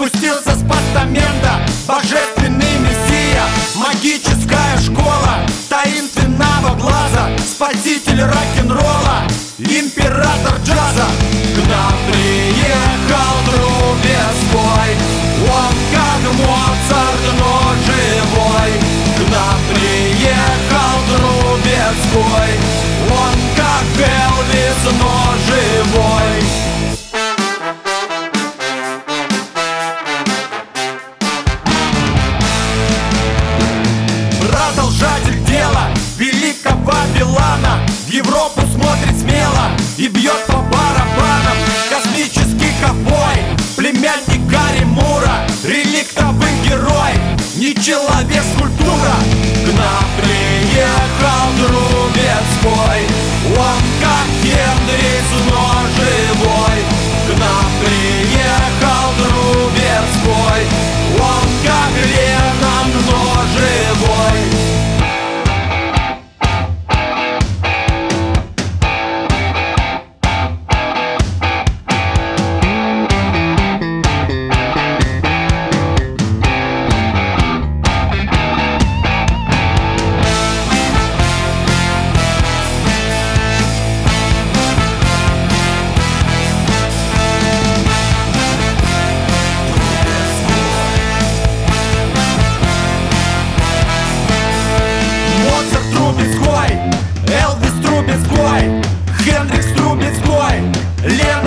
Спустился с постамента божественный мессия, магическая школа таинственного глаза, спаситель рок-н-ролла, император джаза. К нам приехал Трубецкой, он как Моцарт, но живой. К нам приехал Трубецкой, он как Элвис, но живой. Продолжатель дела великого Билана в Европу смотрит смело и бьет по барабанам. Космический ковбой, племянник Гарри Мура, реликтовый герой, не человек, скульптура. К нам приехал Трубецкой, он как Хендрикс, но живой. К нам приехал Трубецкой, он как Леннон, но живой. Элвис Трубецкой, Хендрикс Трубецкой, Лен